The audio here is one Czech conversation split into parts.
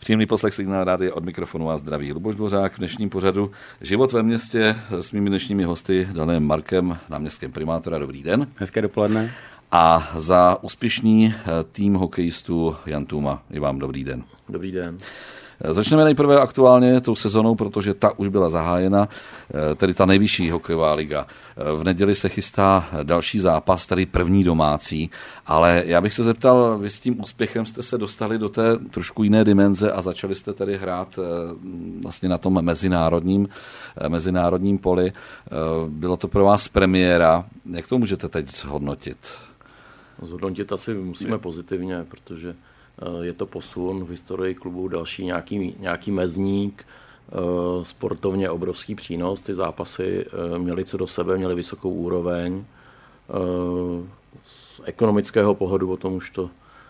Příjemný poslech Signál rádia, od mikrofonu a zdraví Luboš Dvořák. V dnešním pořadu Život ve městě s mými dnešními hosty Danem Markem, náměstkem primátora. Dobrý den. Hezké dopoledne. A za úspěšný tým hokejistů Jan Tůma. I vám dobrý den. Dobrý den. Začneme nejprve aktuálně tou sezonou, protože ta už byla zahájena, tedy ta nejvyšší hokejová liga. V neděli se chystá další zápas, tedy první domácí, ale já bych se zeptal, vy s tím úspěchem jste se dostali do té trošku jiné dimenze a začali jste tedy hrát vlastně na tom mezinárodním poli. Bylo to pro vás premiéra. Jak to můžete teď zhodnotit? Zhodnotit asi musíme pozitivně, protože je to posun v historii klubu, další nějaký mezník, sportovně obrovský přínos. Ty zápasy měly co do sebe, měly vysokou úroveň. Z ekonomického pohledu o tom už to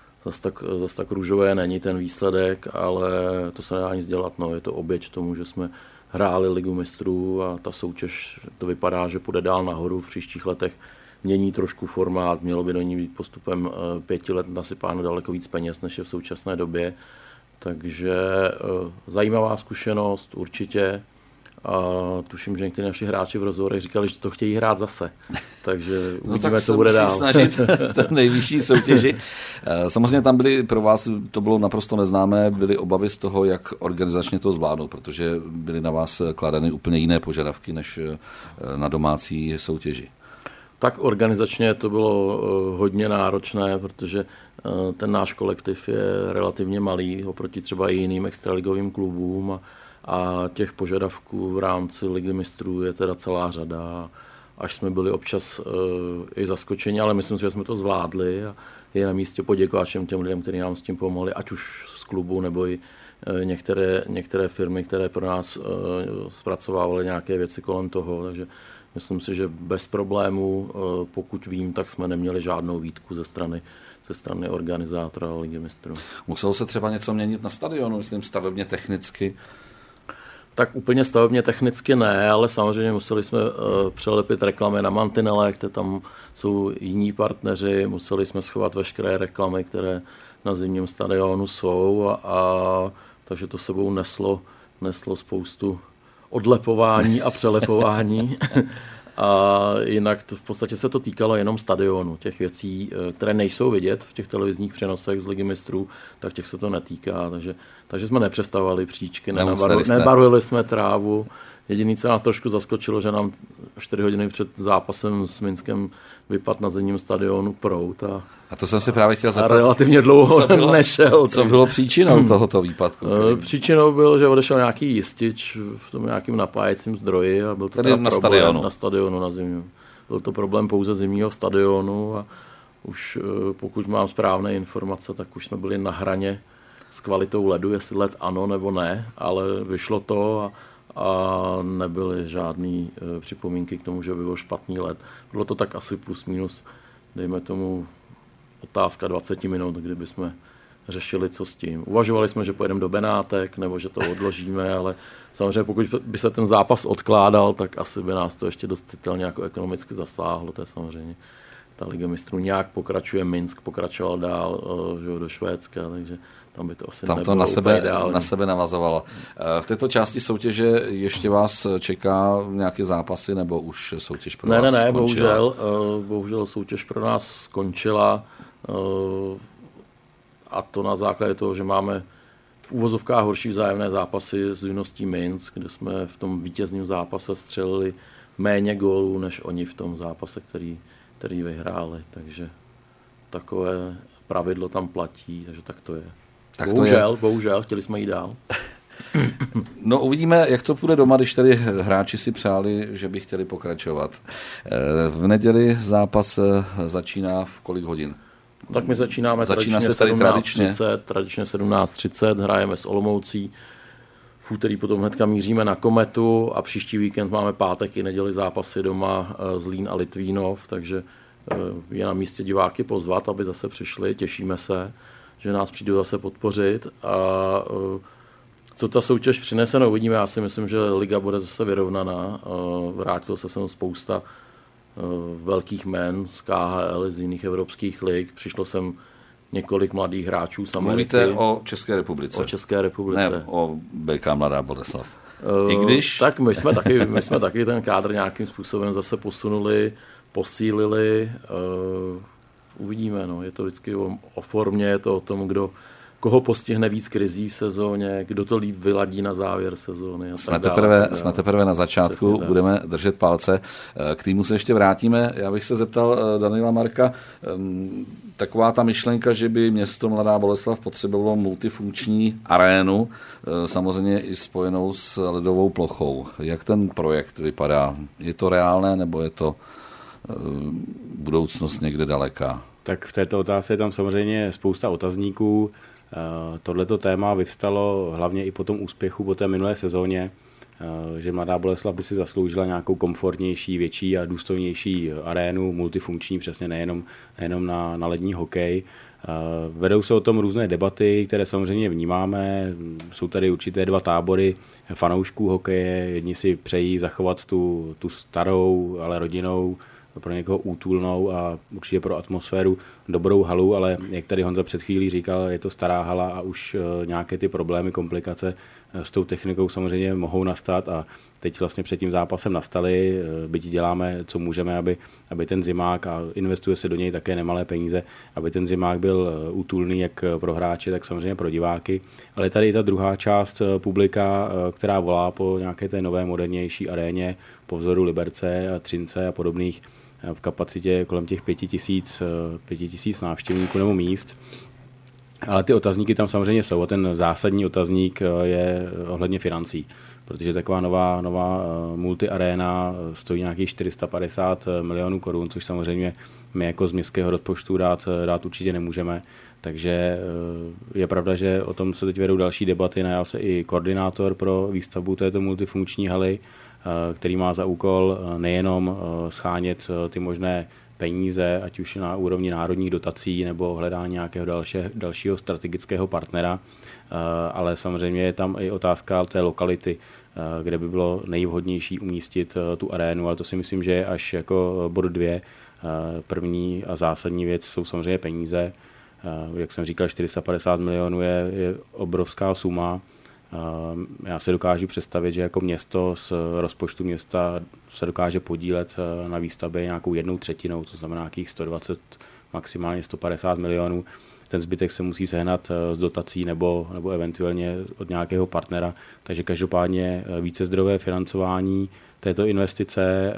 zas tak růžové není ten výsledek, ale to se nedá nic dělat. No. Je to oběť tomu, že jsme hráli Ligu mistrů a ta soutěž, to vypadá, že půjde dál nahoru v příštích letech. Mění trošku formát, mělo by do ní být postupem 5 let nasypáno daleko víc peněz, než je v současné době. Takže zajímavá zkušenost určitě. A tuším, že někteří naši hráči v rozhovorech říkali, že to chtějí hrát zase. Takže uvidíme, co bude dál. Snažit v nejvyšší soutěži. Samozřejmě tam byly pro vás, to bylo naprosto neznámé, byly obavy z toho, jak organizačně to zvládnout, protože byly na vás kladeny úplně jiné požadavky než na domácí soutěži. Tak organizačně to bylo hodně náročné, protože ten náš kolektiv je relativně malý oproti třeba i jiným extraligovým klubům a těch požadavků v rámci Ligy mistrů je teda celá řada. Až jsme byli občas i zaskočeni, ale myslím si, že jsme to zvládli a je na místě poděkovat všem těm lidem, kteří nám s tím pomohli, ať už z klubu nebo i některé firmy, které pro nás zpracovávaly nějaké věci kolem toho. Takže myslím si, že bez problémů, pokud vím, tak jsme neměli žádnou výtku ze strany organizátora Ligy mistrů. Muselo se třeba něco měnit na stadionu, myslím stavebně technicky? Tak úplně stavebně technicky ne, ale samozřejmě museli jsme přelepit reklamy na mantinele, kde tam jsou jiní partneři, museli jsme schovat veškeré reklamy, které na zimním stadionu jsou a takže to sebou neslo spoustu odlepování a přelepování. A jinak v podstatě se to týkalo jenom stadionu. Těch věcí, které nejsou vidět v těch televizních přenosech z Ligy mistrů, tak těch se to netýká. Takže jsme nepřestavovali příčky, nebarvili jsme trávu. Jediné, co nás trošku zaskočilo, že nám 4 hodiny před zápasem s Minskem vypadl na zimním stadionu proud. A to jsem se právě chtěl zeptat. A relativně dlouho nešel. Co bylo příčinou tohoto výpadku? Příčinou byl, že odešel nějaký jistič v tom nějakým napájecím zdroji a byl to tedy na stadionu. Na stadionu na zimním. Byl to problém pouze zimního stadionu a už pokud mám správné informace, tak už jsme byli na hraně s kvalitou ledu, jestli led ano nebo ne, ale vyšlo to a nebyly žádné připomínky k tomu, že by byl špatný led. Bylo to tak asi plus minus, dejme tomu, otázka 20 minut, kdyby jsme řešili, co s tím. Uvažovali jsme, že pojedeme do Benátek, nebo že to odložíme, ale samozřejmě pokud by se ten zápas odkládal, tak asi by nás to ještě dost citelně jako ekonomicky zasáhlo. To je samozřejmě ta Liga mistrů nějak pokračuje, Minsk pokračoval dál do Švédska, takže tam by to asi tam nebylo na sebe navazovalo. V této části soutěže ještě vás čeká nějaké zápasy, nebo už soutěž pro vás skončila? Bohužel soutěž pro nás skončila a to na základě toho, že máme v úvozovkách horší vzájemné zápasy s Juností Minsk, kde jsme v tom vítězném zápase vstřelili méně gólů, než oni v tom zápase, který vyhráli. Takže takové pravidlo tam platí, takže tak to je. Tak bohužel, chtěli jsme jít dál. No uvidíme, jak to půjde doma, když tady hráči si přáli, že by chtěli pokračovat. V neděli zápas začíná v kolik hodin? Tak my začínáme tradičně 17:30, hrajeme s Olomoucí. V úterý potom hnedka míříme na Kometu a příští víkend máme pátek i neděli zápasy doma Zlín a Litvínov, takže je na místě diváky pozvat, aby zase přišli. Těšíme se, že nás přijdou zase podpořit a co ta soutěž přinese, no uvidíme. Já si myslím, že liga bude zase vyrovnaná. Vrátilo se sem spousta velkých jmen z KHL, z jiných evropských lig. Přišlo sem několik mladých hráčů z Ameriky. Mluvíte o České republice? O České republice. Ne, o BK Mladá Boleslav. I když... Tak my jsme taky ten kádr nějakým způsobem zase posunuli, posílili. Uvidíme, no. Je to vždycky o formě, je to o tom, koho postihne víc krizí v sezóně, kdo to líp vyladí na závěr sezóny. Jsme teprve na začátku, budeme držet palce. K týmu se ještě vrátíme. Já bych se zeptal Daniela Marka, taková ta myšlenka, že by město Mladá Boleslav potřebovalo multifunkční arénu, samozřejmě i spojenou s ledovou plochou. Jak ten projekt vypadá? Je to reálné, nebo je to budoucnost někde daleká? Tak v této otázce je tam samozřejmě spousta otazníků. Tohleto téma vyvstalo hlavně i po tom úspěchu po té minulé sezóně, že Mladá Boleslav by si zasloužila nějakou komfortnější, větší a důstojnější arénu, multifunkční, přesně nejenom na lední hokej. Vedou se o tom různé debaty, které samozřejmě vnímáme. Jsou tady určité dva tábory fanoušků hokeje. Jedni si přejí zachovat tu starou, ale rodinnou, pro někoho útulnou a určitě pro atmosféru dobrou halu, ale jak tady Honza před chvílí říkal, je to stará hala a už nějaké ty problémy, komplikace s tou technikou samozřejmě mohou nastat a teď vlastně před tím zápasem nastaly, byť děláme, co můžeme, aby ten zimák, a investuje se do něj také nemalé peníze, aby ten zimák byl útulný jak pro hráče, tak samozřejmě pro diváky, ale tady je ta druhá část publika, která volá po nějaké té nové, modernější aréně, po vzoru Liberce a Třince a podobných, v kapacitě kolem těch 5000 návštěvníků nebo míst. Ale ty otazníky tam samozřejmě jsou a ten zásadní otazník je ohledně financí, protože taková nová multiaréna stojí nějakých 450 milionů korun, což samozřejmě my jako z městského rozpočtu dát určitě nemůžeme. Takže je pravda, že o tom se teď vedou další debaty. Najal se i koordinátor pro výstavbu této multifunkční haly, který má za úkol nejenom schánět ty možné peníze, ať už na úrovni národních dotací nebo hledání nějakého dalšího strategického partnera, ale samozřejmě je tam i otázka té lokality, kde by bylo nejvhodnější umístit tu arénu, ale to si myslím, že je až jako bod 2. První a zásadní věc jsou samozřejmě peníze. Jak jsem říkal, 450 milionů je obrovská suma. Já se dokážu představit, že jako město z rozpočtu města se dokáže podílet na výstavbě nějakou 1/3, to znamená nějakých 120, maximálně 150 milionů. Ten zbytek se musí sehnat z dotací nebo eventuálně od nějakého partnera. Takže každopádně vícezdrojové financování této investice.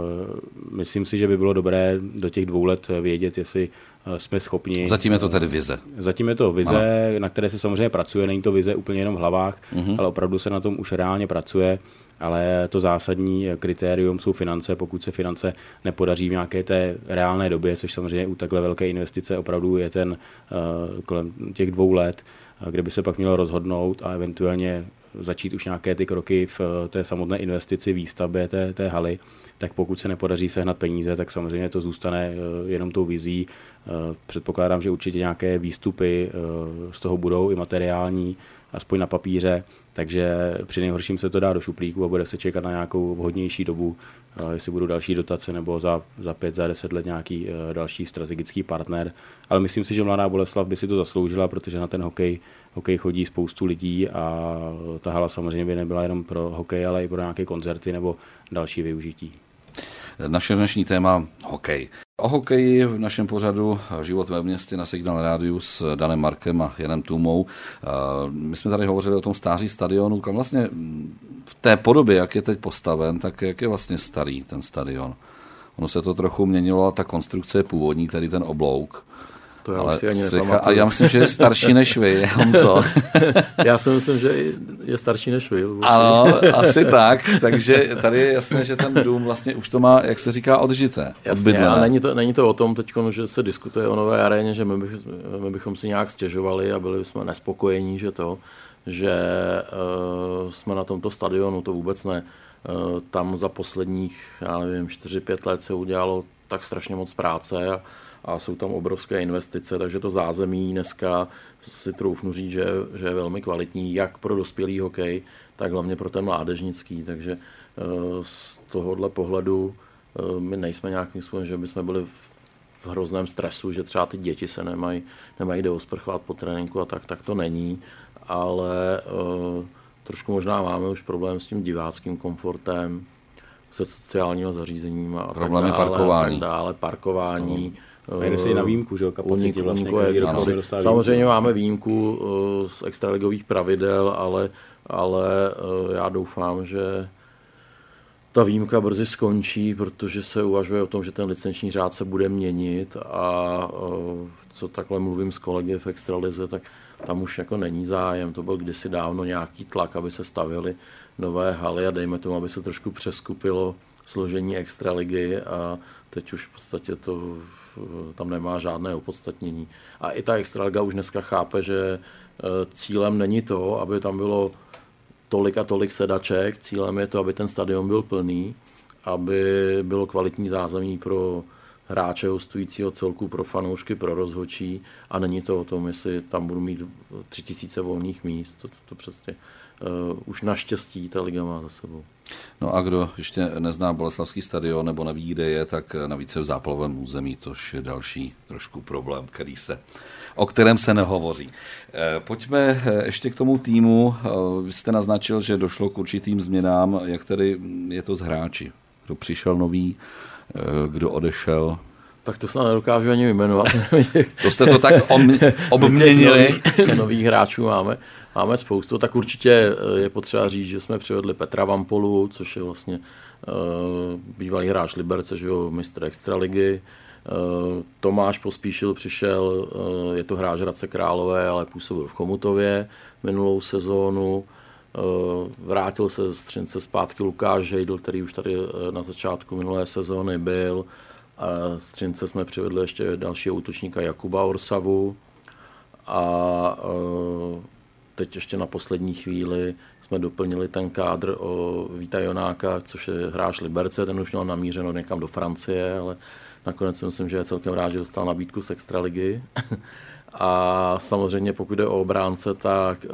Myslím si, že by bylo dobré do těch 2 let vědět, jestli jsme schopni. Zatím je to tedy vize. Zatím je to vize, na které se samozřejmě pracuje. Není to vize úplně jenom v hlavách, ale opravdu se na tom už reálně pracuje. Ale to zásadní kritérium jsou finance. Pokud se finance nepodaří v nějaké té reálné době, což samozřejmě u takhle velké investice opravdu je ten kolem těch 2 let, kde by se pak mělo rozhodnout a eventuálně začít už nějaké ty kroky v té samotné investici, výstavbě té haly, tak pokud se nepodaří sehnat peníze, tak samozřejmě to zůstane jenom tou vizí. Předpokládám, že určitě nějaké výstupy z toho budou i materiální, aspoň na papíře, takže při nejhorším se to dá do šuplíku a bude se čekat na nějakou vhodnější dobu, jestli budou další dotace nebo za 5, za 10 let nějaký další strategický partner. Ale myslím si, že Mladá Boleslav by si to zasloužila, protože na ten hokej chodí spoustu lidí a ta hala samozřejmě by nebyla jenom pro hokej, ale i pro nějaké koncerty nebo další využití. Naše dnešní téma hokej. O hokeji v našem pořadu Život ve městě na Signál Rádiu s Danem Markem a Janem Tůmou. My jsme tady hovořili o tom stáří stadionu, kam vlastně v té podobě, jak je teď postaven, tak jak je vlastně starý ten stadion. Ono se to trochu měnilo, ta konstrukce je původní, tady ten oblouk. To já si ani nepamatuju. A já myslím, že je starší než vy, Honzo. Já si myslím, že je starší než vy. Ano, asi tak. Takže tady je jasné, že ten dům vlastně už to má, jak se říká, odžité. Jasně, a není to o tom teď, že se diskutuje o nové aréně, že my bychom si nějak stěžovali a byli jsme nespokojení, že jsme na tomto stadionu, to vůbec ne. Tam za posledních, 4-5 let se udělalo tak strašně moc práce a jsou tam obrovské investice, takže to zázemí dneska si troufnu říct, že je velmi kvalitní, jak pro dospělý hokej, tak hlavně pro ten mládežnický, takže z tohohle pohledu my nejsme nějakým způsobem, že bychom byli v hrozném stresu, že třeba ty děti se nemají kde osprchovat po tréninku a tak to není, ale trošku možná máme už problém s tím diváckým komfortem, se sociálníma zařízeníma a problémy parkování. Jde se i na výjimku, že jo, kapacitě vlastně samozřejmě máme výjimku z extraligových pravidel, ale já doufám, že ta výjimka brzy skončí, protože se uvažuje o tom, že ten licenční řád se bude měnit a co takhle mluvím s kolegy v extralize, tak tam už jako není zájem. To byl kdysi dávno nějaký tlak, aby se stavěly nové haly a dejme tomu, aby se trošku přeskupilo složení extraligy a teď už v podstatě to tam nemá žádné opodstatnění. A i ta extraliga už dneska chápe, že cílem není to, aby tam bylo tolik a tolik sedaček, cílem je to, aby ten stadion byl plný, aby bylo kvalitní zázemí pro hráče hostujícího celku, pro fanoušky, pro rozhodčí a není to o tom, jestli tam budu mít 3000 volných míst. To přesně už naštěstí ta liga má za sebou. No a kdo ještě nezná Boleslavský stadion nebo neví, kde je, tak navíc je v záplavovém území, tož je další trošku problém, o kterém se nehovoří. Pojďme ještě k tomu týmu. Vy jste naznačil, že došlo k určitým změnám. Jak tedy je to s hráči? Kdo přišel nový, kdo odešel? Tak to se nedokážu ani vyjmenovat. To jste to tak obměnili. Nových hráčů máme spoustu. Tak určitě je potřeba říct, že jsme přivedli Petra Vampolu, což je vlastně bývalý hráč Liberce, že jo, mistr extraligy. Tomáš Pospíšil přišel, je to hráč Hradce Králové, ale působil v Chomutově minulou sezónu. Vrátil se z Třince zpátky Lukáš Žejdl, který už tady na začátku minulé sezóny byl. Z Třince jsme přivedli ještě dalšího útočníka Jakuba Orsavu a teď ještě na poslední chvíli jsme doplnili ten kádr o Víta Jonáka, což je hráč Liberce, ten už měl namířeno někam do Francie, ale nakonec si myslím, že je celkem rád, že dostal nabídku z extraligy. A samozřejmě pokud jde o obránce, tak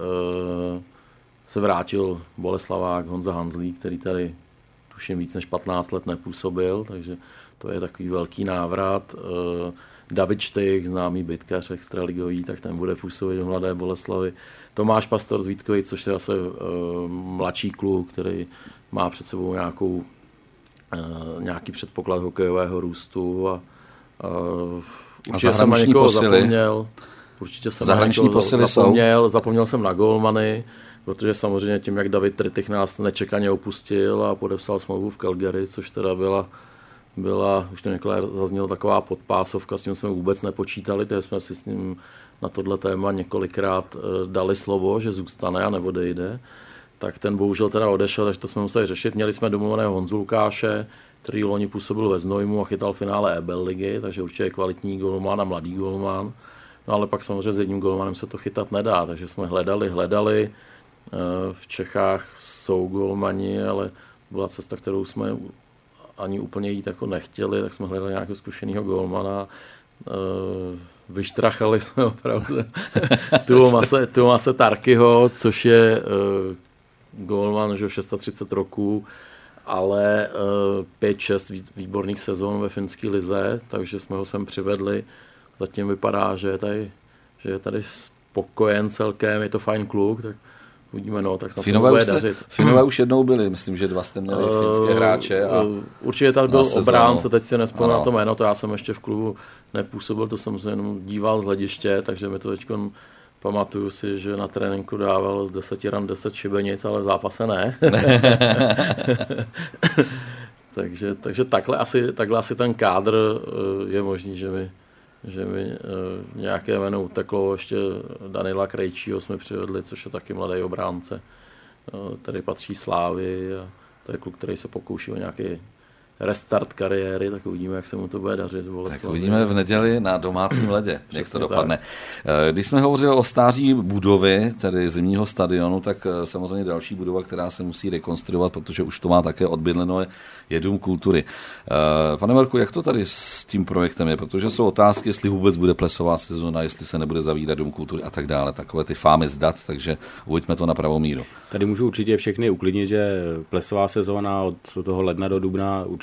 se vrátil Boleslavák Honza Hanzlík, který tady tuším víc než 15 let nepůsobil, takže to je takový velký návrat. David Štych, známý bytkař extraligový, tak ten bude působit v Mladé Boleslavi. Tomáš Pastor z Vítkovic, což je zase mladší kluk, který má před sebou nějaký předpoklad hokejového růstu a určitě jsem na někoho zapomněl. Určitě jsem na někoho zapomněl jsem na golmany, protože samozřejmě tím, jak David Tritych nás nečekaně opustil a podepsal smlouvu v Calgary, což teda byla, už to několikrát zaznělo, taková podpásovka, s tím jsme vůbec nepočítali, takže jsme si s ním na tohle téma několikrát dali slovo, že zůstane a neodejde. Tak ten bohužel teda odešel, takže to jsme museli řešit. Měli jsme domluveného Honzu Lukáše, který loni působil ve Znojmu a chytal finále EBL ligy, takže určitě je kvalitní golman a mladý golman. No ale pak samozřejmě s jedním golmanem se to chytat nedá, takže jsme hledali. V Čechách jsou golmani, ale byla cesta, kterou jsme ani úplně jít jako nechtěli, tak jsme hledali nějakého zkušeného golmana. Vyštrachali jsme opravdu Tuomase Tarkyho, což je golman, že 630 roků, ale 5-6 výborných sezón ve finské lize, takže jsme ho sem přivedli. Zatím vypadá, že je tady spokojen celkem, je to fajn kluk, tak uvidíme, no, tak snad se bude dařit. Finové už jednou byli, myslím, že 2 jste měli finské hráče. A určitě tady byl obránce, teď si nespomínám na to jméno, to já jsem ještě v klubu nepůsobil, to jsem se jenom díval z hlediště, takže mi to teď pamatuju si, že na tréninku dával z 10 ran 10 šibenic, ale v zápase ne. takže takhle asi ten kádr je možný, že mi nějaké jméno uteklo, ještě Danila Krejčího jsme přivedli, což je taky mladý obránce, který patří Slávy a to je kluk, který se pokouší o nějaký restart kariéry, tak uvidíme, jak se mu to bude dařit. Tak uvidíme v neděli na domácím ledě, jak to dopadne. Tak. Když jsme hovořili o stáří budovy, tedy zimního stadionu, tak samozřejmě další budova, která se musí rekonstruovat, protože už to má také odbydleno, je Dům kultury. Pane Marku, jak to tady s tím projektem je? Protože jsou otázky, jestli vůbec bude plesová sezona, jestli se nebude zavírat Dům kultury a tak dále. Takové ty fámy zdat, takže uveďme to na pravou míru. Tady můžu určitě všechny uklidnit, že plesová sezóna od toho ledna do dubna určitě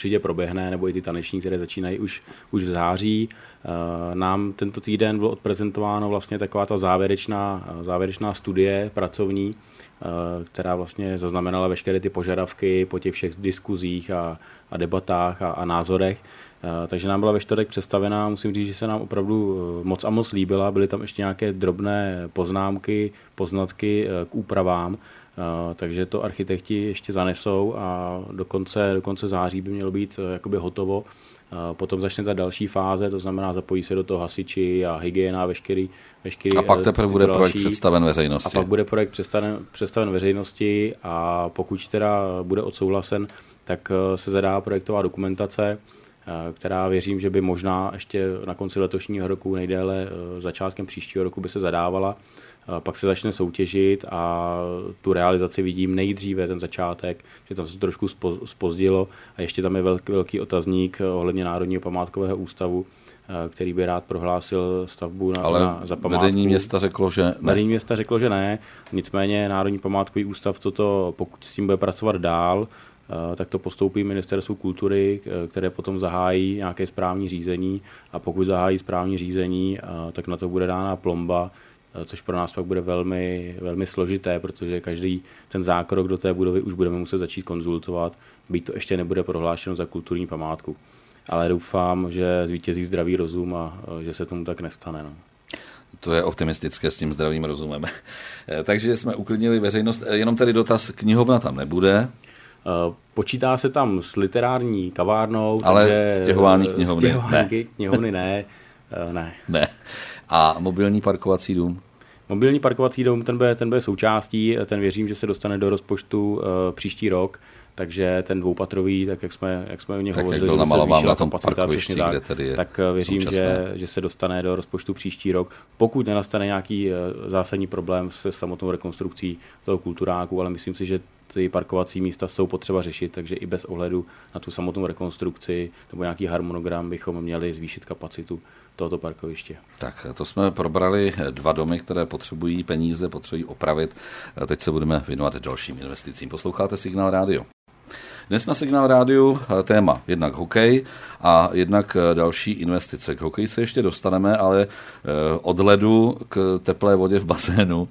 určitě proběhne, nebo i ty taneční, které začínají už v září. Nám tento týden bylo odprezentováno vlastně taková ta závěrečná studie pracovní, která vlastně zaznamenala veškeré ty požadavky po těch všech diskuzích a debatách a názorech. Takže nám byla ve čtvrtek představená, musím říct, že se nám opravdu moc a moc líbila. Byly tam ještě nějaké drobné poznámky, poznatky k úpravám, takže to architekti ještě zanesou a do konce září by mělo být jakoby hotovo. Potom začne ta další fáze, to znamená zapojí se do toho hasiči a hygiena, veškerý. A pak teprve bude projekt představen veřejnosti. A pak bude projekt představen veřejnosti a pokud teda bude odsouhlasen, tak se zadá projektová dokumentace, která věřím, že by možná ještě na konci letošního roku, nejdéle začátkem příštího roku by se zadávala. Pak se začne soutěžit a tu realizaci vidím nejdříve, ten začátek, že tam se to trošku zpozdilo a ještě tam je velký otazník ohledně Národního památkového ústavu, který by rád prohlásil stavbu za památku. Ale vedení města řeklo, že ne. Vedení města řeklo, že ne, nicméně Národní památkový ústav pokud s tím bude pracovat dál, tak to postoupí Ministerstvu kultury, které potom zahájí nějaké správní řízení a pokud zahájí správní řízení, tak na to bude dána plomba, což pro nás pak bude velmi, velmi složité, protože každý ten zákrok do té budovy už budeme muset začít konzultovat, byť to ještě nebude prohlášeno za kulturní památku. Ale doufám, že zvítězí zdravý rozum a že se tomu tak nestane. No. To je optimistické s tím zdravým rozumem. Takže jsme uklidnili veřejnost. Jenom tedy dotaz, knihovna tam nebude. Počítá se tam s literární kavárnou. Ale stěhování knihovny. Knihovny ne. Ne. A mobilní parkovací dům? Mobilní parkovací dům, ten bude součástí, ten věřím, že se dostane do rozpočtu příští rok, takže ten dvoupatrový, tak jak jsme o něm hovořili, že se zvýšila kapacita, přesně tak věřím, že se dostane do rozpočtu příští rok, pokud nenastane nějaký zásadní problém se samotnou rekonstrukcí toho kulturáku, ale myslím si, že ty parkovací místa jsou potřeba řešit, takže i bez ohledu na tu samotnou rekonstrukci nebo nějaký harmonogram bychom měli zvýšit kapacitu tohoto parkoviště. Tak to jsme probrali 2 domy, které potřebují peníze, potřebují opravit. Teď se budeme věnovat dalším investicím. Posloucháte Signál rádio. Dnes na Signál rádiu téma jednak hokej a jednak další investice. K hokeji se ještě dostaneme, ale od ledu k teplé vodě v bazénu.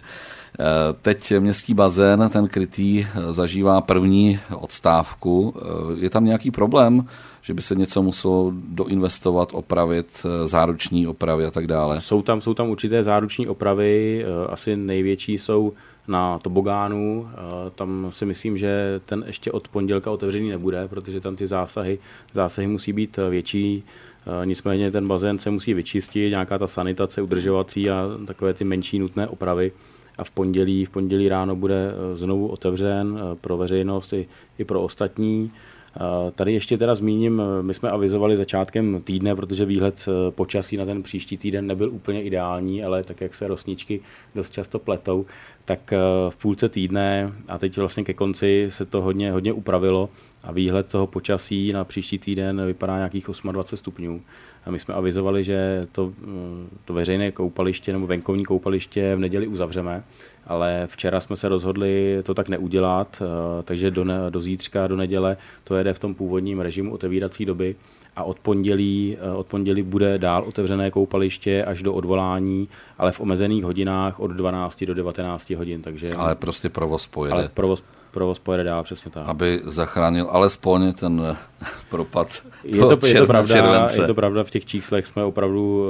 Teď městský bazén, ten krytý, zažívá první odstávku. Je tam nějaký problém, že by se něco muselo doinvestovat, opravit, záruční opravy a tak dále? Jsou tam určité záruční opravy, asi největší jsou na tobogánu. Tam si myslím, že ten ještě od pondělka otevřený nebude, protože tam ty zásahy musí být větší. Nicméně ten bazén se musí vyčistit, nějaká ta sanitace udržovací a takové ty menší nutné opravy. A v pondělí ráno bude znovu otevřen pro veřejnost i pro ostatní. Tady ještě teda zmíním, my jsme avizovali začátkem týdne, protože výhled počasí na ten příští týden nebyl úplně ideální, ale tak, jak se rosničky dost často pletou, tak v půlce týdne a teď vlastně ke konci se to hodně upravilo a výhled toho počasí na příští týden vypadá nějakých 28 stupňů. A my jsme avizovali, že to veřejné koupaliště nebo venkovní koupaliště v neděli uzavřeme, ale včera jsme se rozhodli to tak neudělat, takže do zítřka, do neděle to jede v tom původním režimu otevírací doby a od pondělí bude dál otevřené koupaliště až do odvolání, ale v omezených hodinách od 12 do 19 hodin. Takže, ale prostě provoz pojede. Ale provoz pojede dál, přesně tak. Aby zachránil alespoň ten propad je to pravda, v těch číslech jsme opravdu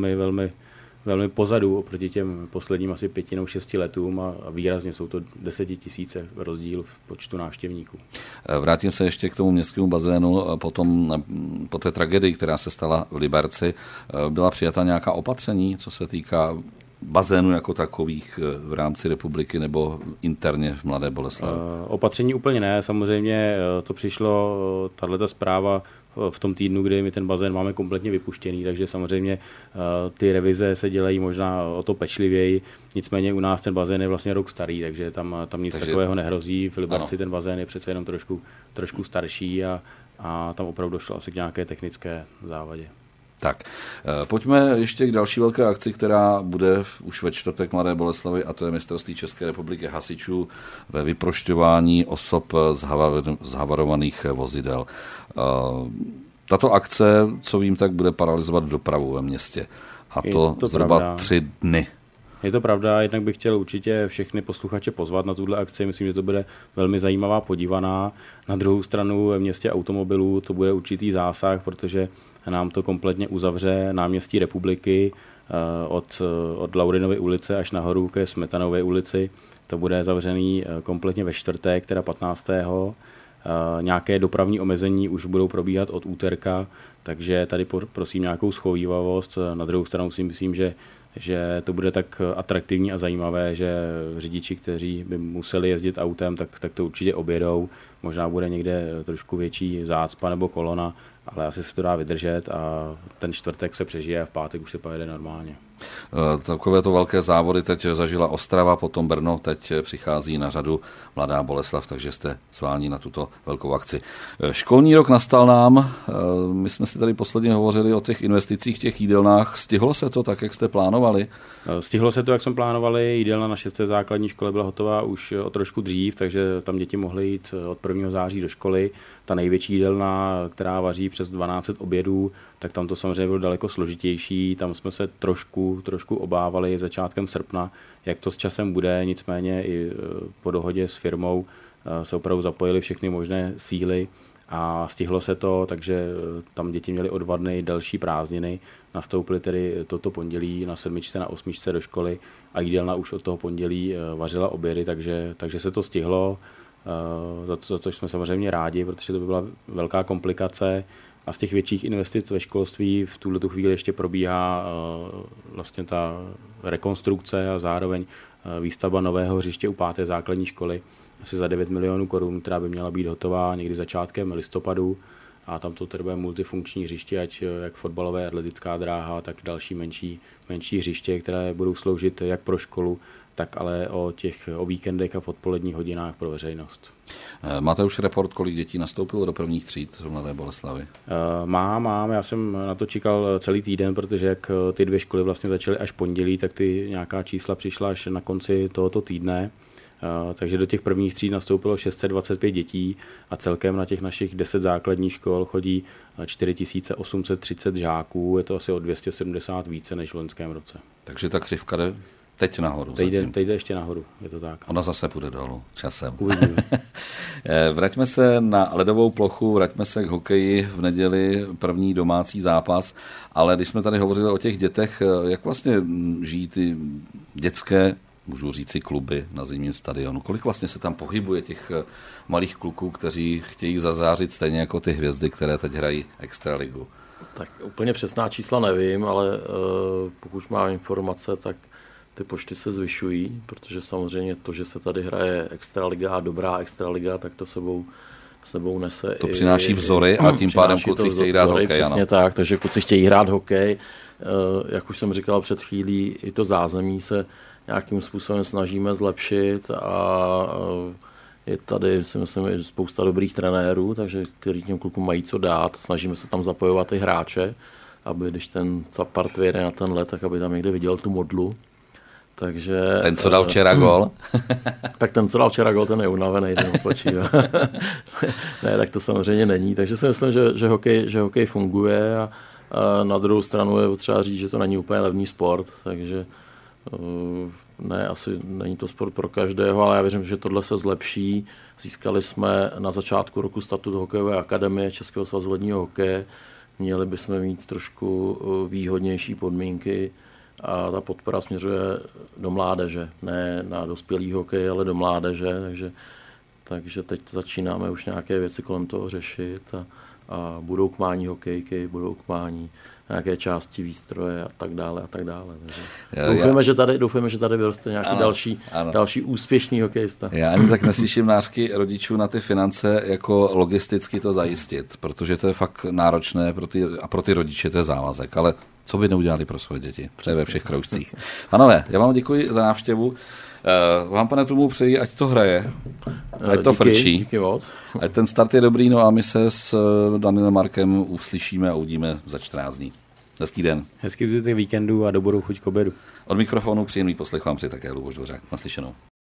velmi pozadu oproti těm posledním asi 5 nebo 6 letům a výrazně jsou to 10 000 rozdíl v počtu návštěvníků. Vrátím se ještě k tomu městskému bazénu. Po té tragédii, která se stala v Liberci, byla přijata nějaká opatření, co se týká bazénu jako takových v rámci republiky nebo interně v Mladé Boleslavi? Opatření úplně ne, samozřejmě to přišlo, tato zpráva v tom týdnu, kdy my ten bazén máme kompletně vypuštěný, takže samozřejmě ty revize se dělají možná o to pečlivěji, nicméně u nás ten bazén je vlastně rok starý, takže tam nic takového nehrozí. V Liberci ten bazén je přece jenom trošku starší a tam opravdu došlo asi k nějaké technické závadě. Tak, pojďme ještě k další velké akci, která bude už ve čtvrtek Mladé Boleslavi, a to je mistrovství České republiky hasičů ve vyprošťování osob z havarovaných vozidel. Tato akce, co vím, tak bude paralyzovat dopravu ve městě. A to zhruba 3 dny. Je to pravda, jednak bych chtěl určitě všechny posluchače pozvat na tuhle akci. Myslím, že to bude velmi zajímavá podívaná. Na druhou stranu ve městě automobilů to bude určitý zásah, protože nám to kompletně uzavře náměstí Republiky od Laurinovy ulice až nahoru ke Smetanově ulici. To bude zavřený kompletně ve čtvrtek, teda 15. Nějaké dopravní omezení už budou probíhat od úterka, takže tady prosím nějakou schovívavost. Na druhou stranu si myslím, že to bude tak atraktivní a zajímavé, že řidiči, kteří by museli jezdit autem, tak to určitě objedou. Možná bude někde trošku větší zácpa nebo kolona, ale asi se to dá vydržet a ten čtvrtek se přežije a v pátek už se pojede normálně. Takovéto velké závody teď zažila Ostrava, potom Brno, teď přichází na řadu Mladá Boleslav, takže jste zváni na tuto velkou akci. Školní rok nastal nám, my jsme si tady posledně hovořili o těch investicích v těch jídelnách. Stihlo se to tak, jak jste plánovali? Stihlo se to, jak jsme plánovali. Jídelna na 6. základní škole byla hotová už o trošku dřív, takže tam děti mohly jít od 1. září do školy. Ta největší jídelna, která vaří přes 12 obědů, tak tam to samozřejmě bylo daleko složitější. Tam jsme se trošku obávali začátkem srpna, jak to s časem bude, nicméně i po dohodě s firmou se opravdu zapojili všechny možné síly a stihlo se to, takže tam děti měly o 2 dny další prázdniny. Nastoupili tedy toto pondělí na 7. na 8. do školy a jídelna už od toho pondělí vařila obědy, takže se to stihlo, za což jsme samozřejmě rádi, protože to by byla velká komplikace. A z těch větších investic ve školství v tuhletu chvíli ještě probíhá vlastně ta rekonstrukce a zároveň výstavba nového hřiště u 5. základní školy asi za 9 milionů korun, která by měla být hotová někdy začátkem listopadu. A tam to tedy bude multifunkční hřiště, ať jak fotbalové atletická dráha, tak další menší hřiště, které budou sloužit jak pro školu, tak ale o víkendech a v odpoledních hodinách pro veřejnost. Máte už report, kolik dětí nastoupilo do prvních tříd v Mladé Boleslavi? Mám. Já jsem na to čekal celý týden, protože jak ty 2 školy vlastně začaly až pondělí, tak ty nějaká čísla přišla až na konci tohoto týdne. Takže do těch prvních tříd nastoupilo 625 dětí a celkem na těch našich 10 základních škol chodí 4830 žáků. Je to asi o 270 více než v loňském roce. Takže ta křivka jde teď nahoru. Teď jde ještě nahoru, je to tak. Ona zase půjde dolů časem. Vraťme se na ledovou plochu, vraťme se k hokeji v neděli, první domácí zápas, ale když jsme tady hovořili o těch dětech, jak vlastně žijí ty dětské, můžu říci, kluby na zimním stadionu? Kolik vlastně se tam pohybuje těch malých kluků, kteří chtějí zazářit stejně jako ty hvězdy, které teď hrají extraligu? Tak úplně přesná čísla nevím, ale pokud mám informace, tak ty počty se zvyšují, protože samozřejmě to, že se tady hraje extraliga a dobrá extraliga, tak to sebou nese. To přináší vzory a tím pádem kluci chtějí hrát hokej. Přesně tak, takže kluci chtějí hrát hokej. Jak už jsem říkal před chvílí, i to zázemí se nějakým způsobem snažíme zlepšit a je tady, si myslím, spousta dobrých trenérů, takže kteří těm klukům mají co dát. Snažíme se tam zapojovat i hráče, aby když ten Capart vyjede na ten let, tak aby tam někde viděl tu modlu. Takže, ten, co dal včera gól? Tak ten, co dal včera gól, ten je unavený, ten odpočívá. Ne, tak to samozřejmě není. Takže si myslím, že hokej funguje a na druhou stranu je potřeba říct, že to není úplně levný sport, takže ne, asi není to sport pro každého, ale já věřím, že tohle se zlepší. Získali jsme na začátku roku statut hokejové akademie Českého svazu ledního hokeje. Měli bychom mít trošku výhodnější podmínky a ta podpora směřuje do mládeže, ne na dospělý hokej, ale do mládeže, takže teď začínáme už nějaké věci kolem toho řešit a budou k mání hokejky, budou k mání nějaké části výstroje a tak dále a tak dále. Doufujeme, že tady vyroste nějaký další úspěšný hokejista. Já ani tak neslyším nářky rodičů na ty finance, jako logisticky to zajistit, protože to je fakt náročné pro ty rodiče, to je závazek, ale co by neudělali pro své děti? Přeji ve všech kroužcích. Panové, já vám děkuji za návštěvu. Vám, pane Tumu, přeji, ať to hraje, ať to frčí. Díky moc. Ať ten start je dobrý, no a my se s Danielem Markem uslyšíme a uvidíme za 14 dní. Hezký den. Hezký zbytek víkendu a dobrou chuť k obědu. Od mikrofonu příjemný poslech vám přeje také Luboš Dvořák. Naslyšenou.